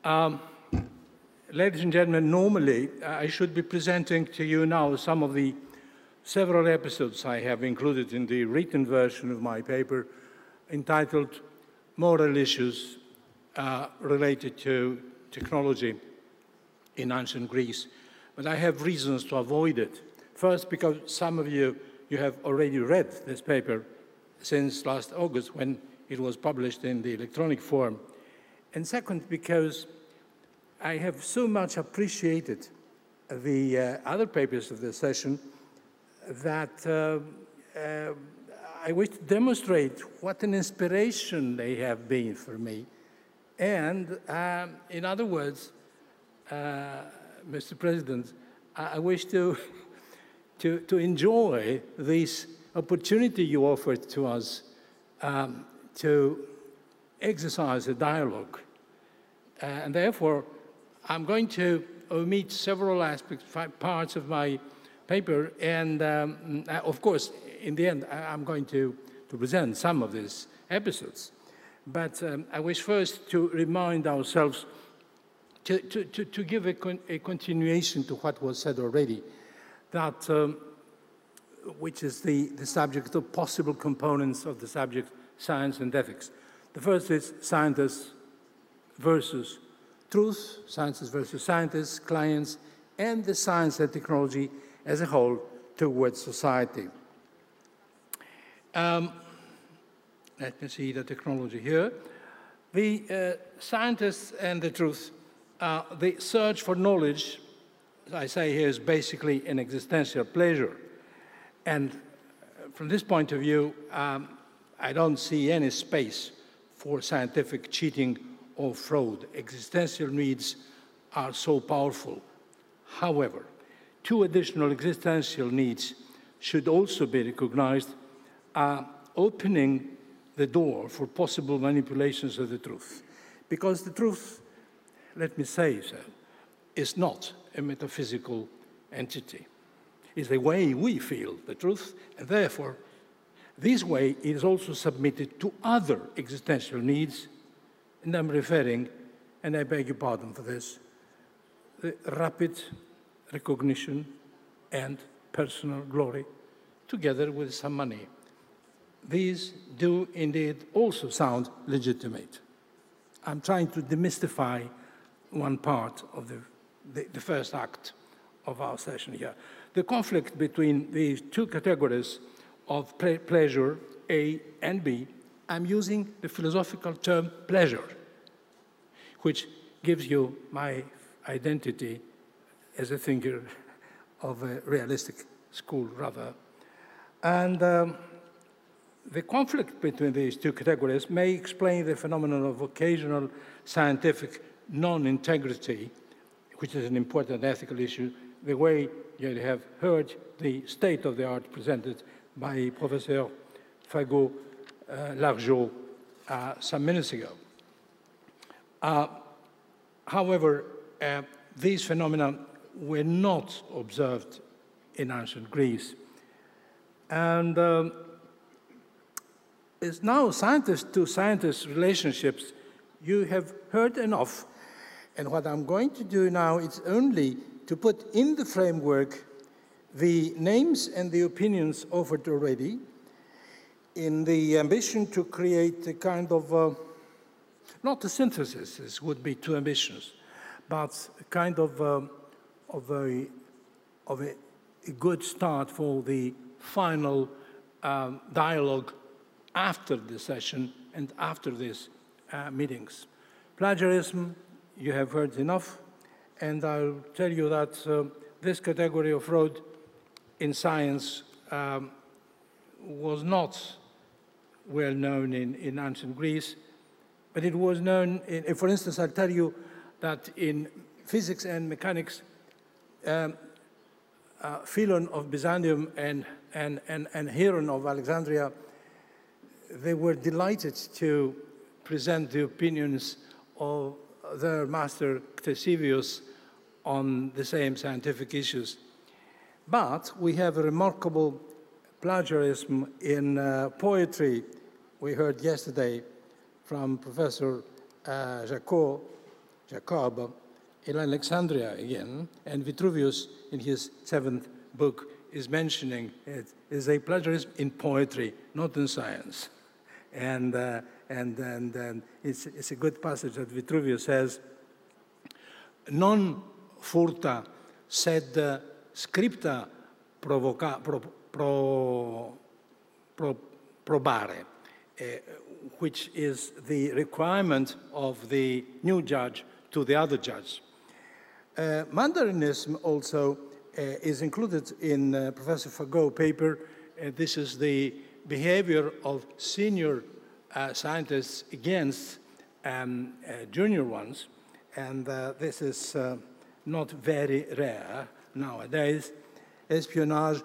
Ladies and gentlemen, normally I should be presenting to you now some of the several episodes I have included in the written version of my paper entitled Moral Issues Related to Technology in Ancient Greece. But I have reasons to avoid it. First, because some of you have already read this paper since last August when it was published in the electronic form. And second, because I have so much appreciated the other papers of this session that I wish to demonstrate what an inspiration they have been for me. And in other words, Mr. President, I wish to enjoy this opportunity you offered to us to exercise a dialogue. And therefore, I'm going to omit several aspects, parts of my paper, and of course, in the end, I'm going to present some of these episodes. But I wish first to remind ourselves to give a continuation to what was said already, that which is the subject of possible components of the subject science and ethics. The first is scientists versus truth, scientists versus scientists, clients, and the science and technology as a whole towards society. Let me see the technology here. The scientists and the truth, the search for knowledge, as I say here, is basically an existential pleasure. And from this point of view, I don't see any space for scientific cheating or fraud. Existential needs are so powerful. However, two additional existential needs should also be recognized, opening the door for possible manipulations of the truth. Because the truth, let me say so, is not a metaphysical entity. It's the way we feel the truth, and therefore, this way is also submitted to other existential needs, and I'm referring, and I beg your pardon for this, the rapid recognition and personal glory, together with some money. These do indeed also sound legitimate. I'm trying to demystify one part of the first act of our session here. The conflict between these two categories of pleasure, A and B, I'm using the philosophical term pleasure, which gives you my identity as a thinker of a realistic school, rather. And the conflict between these two categories may explain the phenomenon of occasional scientific non-integrity, which is an important ethical issue, the way you have heard the state of the art presented by Professor Fagot-Largeau some minutes ago. However, these phenomena were not observed in ancient Greece. And it's now scientist-to-scientist relationships. You have heard enough. And what I'm going to do now is only to put in the framework the names and the opinions offered already in the ambition to create a kind of, not a synthesis, this would be too ambitious, but a kind of a good start for the final dialogue after the session and after these meetings. Plagiarism, you have heard enough, and I'll tell you that this category of fraud in science was not well known in ancient Greece, but it was known, for instance, I'll tell you that in physics and mechanics, Philon of Byzantium and Hieron of Alexandria, they were delighted to present the opinions of their master Ctesibius on the same scientific issues. But we have a remarkable plagiarism in poetry. We heard yesterday from Professor Jacot Jacob, in Alexandria again, and Vitruvius in his 7th book is mentioning it is a plagiarism in poetry, not in science. And it's a good passage that Vitruvius says, non furta sed scripta probare, which is the requirement of the new judge to the other judge. Mandaриnism also is included in Professor Fago's paper. This is the behavior of senior scientists against junior ones, and this is not very rare nowadays. Espionage,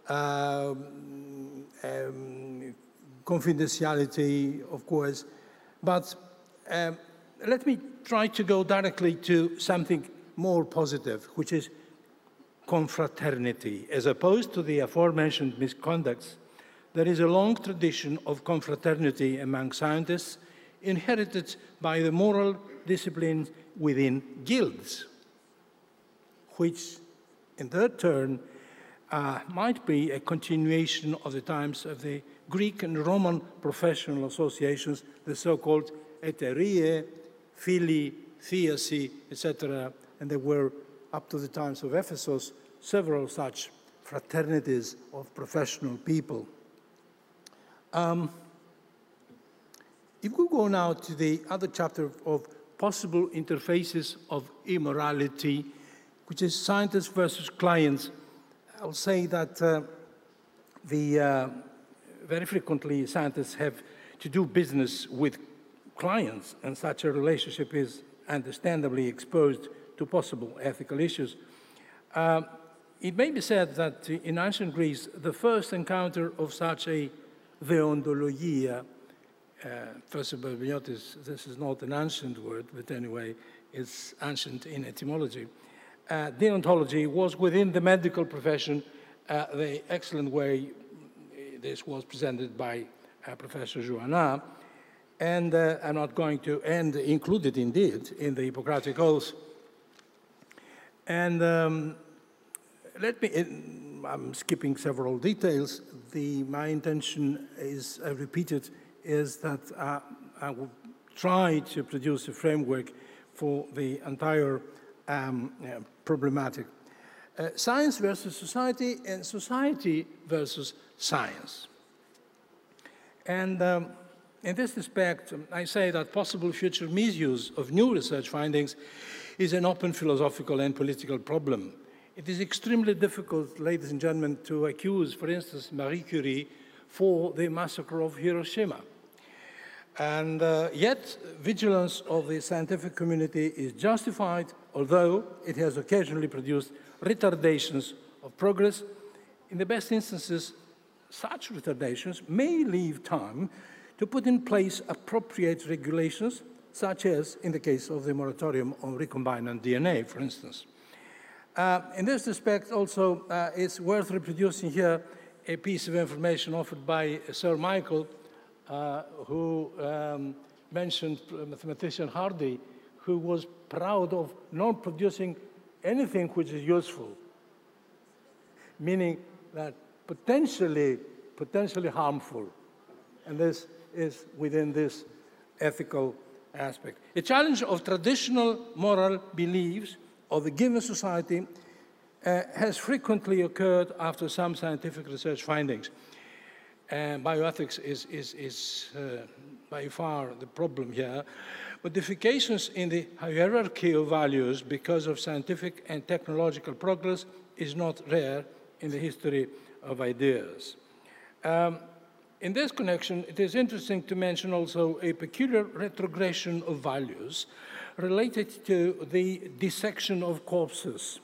confidentiality, of course, but let me try to go directly to something more positive, which is confraternity. As opposed to the aforementioned misconducts, there is a long tradition of confraternity among scientists inherited by the moral disciplines within guilds, which in their turn might be a continuation of the times of the Greek and Roman professional associations, the so-called heterie, phili, theasi, etc. And there were, up to the times of Ephesus, several such fraternities of professional people. If we go now to the other chapter of possible interfaces of immorality, which is scientists versus clients, I'll say that very frequently scientists have to do business with clients, and such a relationship is understandably exposed to possible ethical issues. It may be said that in ancient Greece, the first encounter of such a deontologia, first of all, this is not an ancient word, but anyway, it's ancient in etymology. Deontology was within the medical profession, the excellent way this was presented by Professor Jouanna, and I'm not going to end, included indeed in the Hippocratic Oath. And I'm skipping several details. My intention is, I repeat it, is that I would try to produce a framework for the entire problematic. Science versus society, and society versus science. And in this respect, I say that possible future misuse of new research findings is an open philosophical and political problem. It is extremely difficult, ladies and gentlemen, to accuse, for instance, Marie Curie for the massacre of Hiroshima. And yet, vigilance of the scientific community is justified, although it has occasionally produced retardations of progress. In the best instances, such retardations may leave time to put in place appropriate regulations, such as in the case of the moratorium on recombinant DNA, for instance. In this respect, also, it's worth reproducing here a piece of information offered by Sir Michael, who mentioned mathematician Hardy, who was proud of not producing anything which is useful, meaning that potentially harmful. And this is within this ethical aspect. A challenge of traditional moral beliefs of a given society has frequently occurred after some scientific research findings. Bioethics is by far the problem here. Modifications in the hierarchy of values because of scientific and technological progress is not rare in the history of ideas. In this connection, it is interesting to mention also a peculiar retrogression of values related to the dissection of corpses.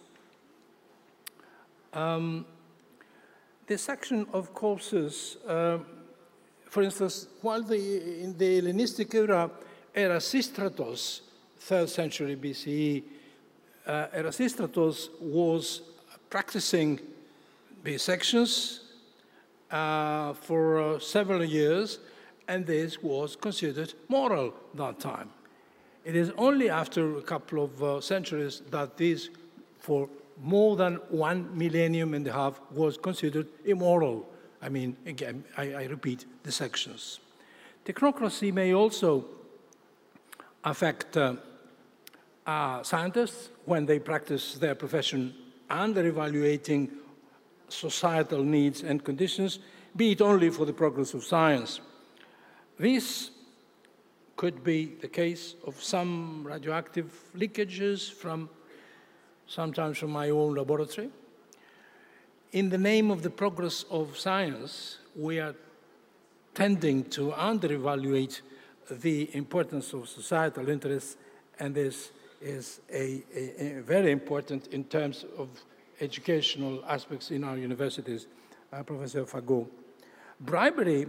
Dissection of corpses, for instance, while in the Hellenistic era, Erasistratos, 3rd century BCE, Erasistratos was practicing dissections for several years, and this was considered moral that time. It is only after a couple of centuries that this, for more than 1.5 millennium, was considered immoral. I mean, again, I repeat the sections. Technocracy may also affect scientists when they practice their profession under evaluating societal needs and conditions, be it only for the progress of science. This could be the case of some radioactive leakages sometimes from my own laboratory. In the name of the progress of science, we are tending to under-evaluate the importance of societal interests, and this is a very important in terms of educational aspects in our universities, Professor Fagot. Bribery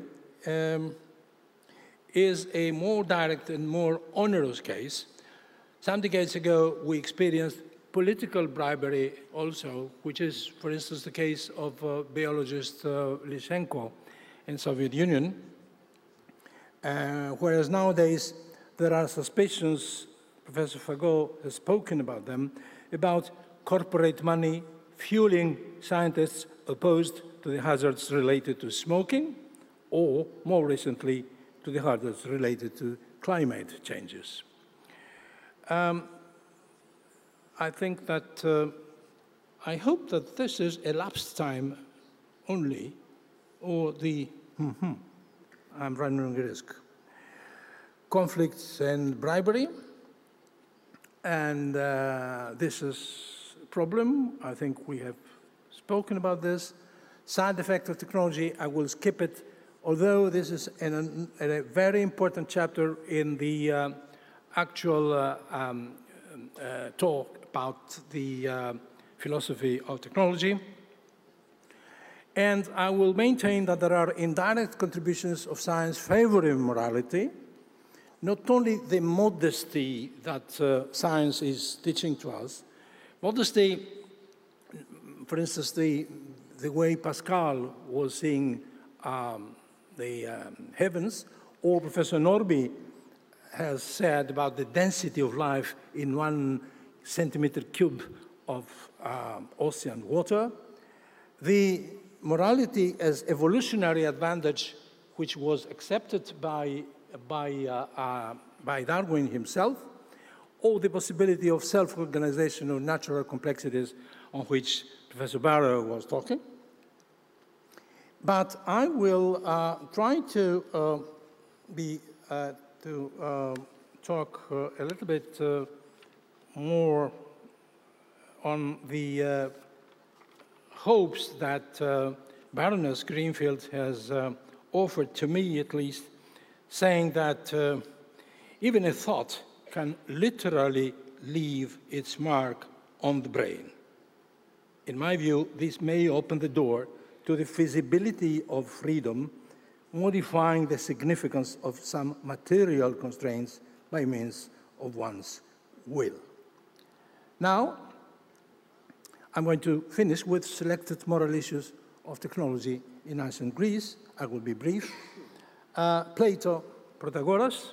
is a more direct and more onerous case. Some decades ago, we experienced political bribery also, which is, for instance, the case of biologist Lysenko in Soviet Union, whereas nowadays there are suspicions, Professor Fagot has spoken about them, about corporate money fueling scientists opposed to the hazards related to smoking, or more recently, to the hazards related to climate changes. I think that, I hope that this is elapsed time only, or I'm running a risk. Conflicts and bribery, and this is a problem. I think we have spoken about this. Side effect of technology, I will skip it, although this is a very important chapter in the actual talk about the philosophy of technology. And I will maintain that there are indirect contributions of science favoring morality, not only the modesty that science is teaching to us. Modesty, for instance, the way Pascal was seeing the heavens, or Professor Norby has said about the density of life in 1 centimeter cube of ocean water. The morality as evolutionary advantage, which was accepted by Darwin himself, or the possibility of self-organization of natural complexities on which Professor Barrow was talking. But I will try to talk a little bit more on the hopes that Baroness Greenfield has offered to me, at least, saying that even a thought can literally leave its mark on the brain. In my view, this may open the door to the feasibility of freedom, modifying the significance of some material constraints by means of one's will. Now, I'm going to finish with selected moral issues of technology in ancient Greece. I will be brief. Plato, Protagoras.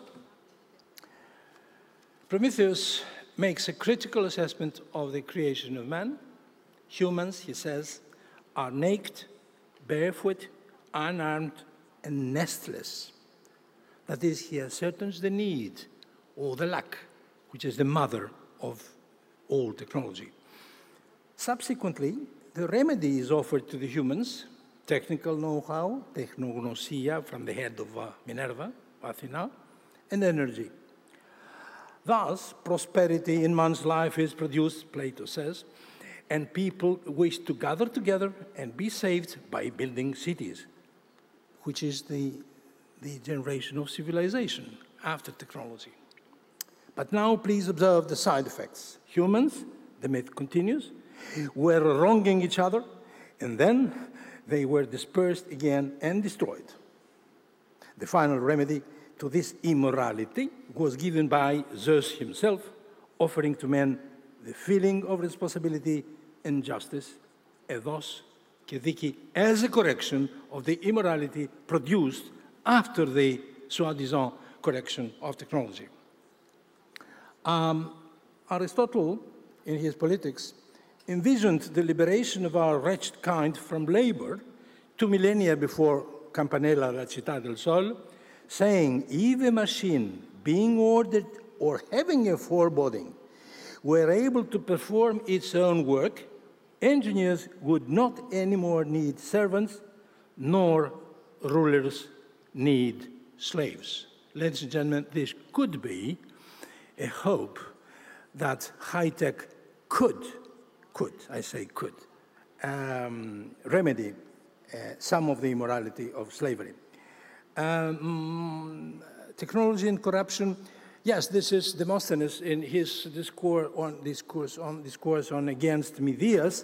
Prometheus makes a critical assessment of the creation of man. Humans, he says, are naked, barefoot, unarmed, and nestless. That is, he ascertains the need or the lack, which is the mother of all technology. Subsequently, the remedy is offered to the humans, technical know-how, technognosia from the head of Minerva, Athena, and energy. Thus, prosperity in man's life is produced, Plato says, and people wish to gather together and be saved by building cities, which is the generation of civilization after technology. But now please observe the side effects. Humans, the myth continues, were wronging each other, and then they were dispersed again and destroyed. The final remedy to this immorality was given by Zeus himself, offering to men the feeling of responsibility and justice, ethos και δίκη, as a correction of the immorality produced after the soi-disant correction of technology. Aristotle, in his Politics, envisioned the liberation of our wretched kind from labor 2 millennia before Campanella, La Città del Sol, saying, if a machine being ordered or having a foreboding were able to perform its own work, engineers would not anymore need servants, nor rulers need slaves. Ladies and gentlemen, this could be a hope that high-tech could, remedy some of the immorality of slavery. Technology and corruption, yes, this is Demosthenes in his discourse on Against Midias.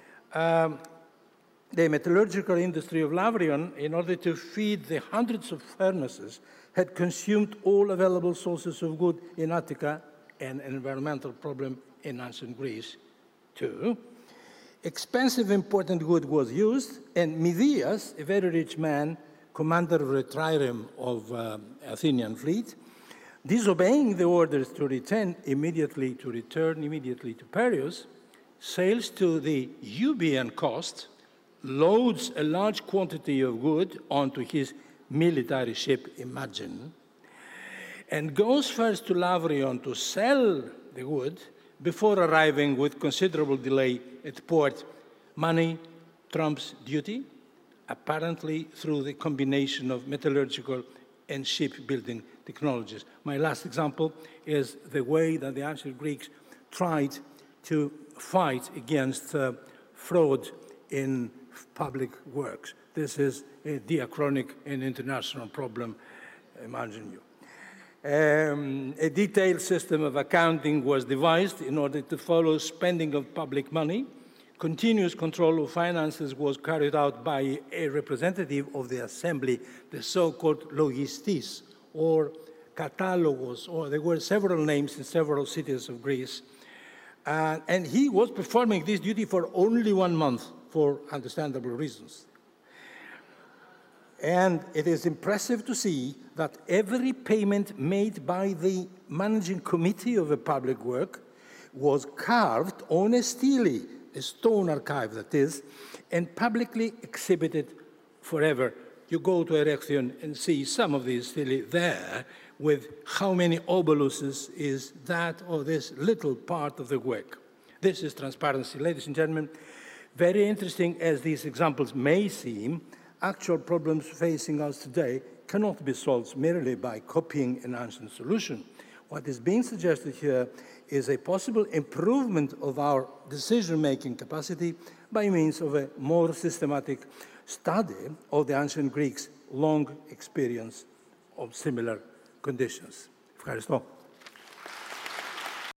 The metallurgical industry of Lavrion, in order to feed the hundreds of furnaces, had consumed all available sources of wood in Attica, and an environmental problem in ancient Greece, too. Expensive imported wood was used, and Midias, a very rich man, commander of the trireme of Athenian fleet, disobeying the orders to return immediately to Piraeus, sails to the Euboean coast, loads a large quantity of wood onto his military ship, Imagine, and goes first to Lavrion to sell the wood before arriving with considerable delay at port. Money trumps duty, apparently through the combination of metallurgical and shipbuilding technologies. My last example is the way that the ancient Greeks tried to fight against fraud in public works. This is a diachronic and international problem, imagine you. A detailed system of accounting was devised in order to follow spending of public money. Continuous control of finances was carried out by a representative of the assembly, the so-called logistis, or catalogos, or there were several names in several cities of Greece. And he was performing this duty for only 1 month, for understandable reasons. And it is impressive to see that every payment made by the managing committee of a public work was carved on a stele, a stone archive that is, and publicly exhibited forever. You go to Erechtheion and see some of these stele there with how many obeluses is that or this little part of the work. This is transparency. Ladies and gentlemen, very interesting as these examples may seem, actual problems facing us today cannot be solved merely by copying an ancient solution. What is being suggested here is a possible improvement of our decision-making capacity by means of a more systematic study of the ancient Greeks' long experience of similar conditions. Ευχαριστώ.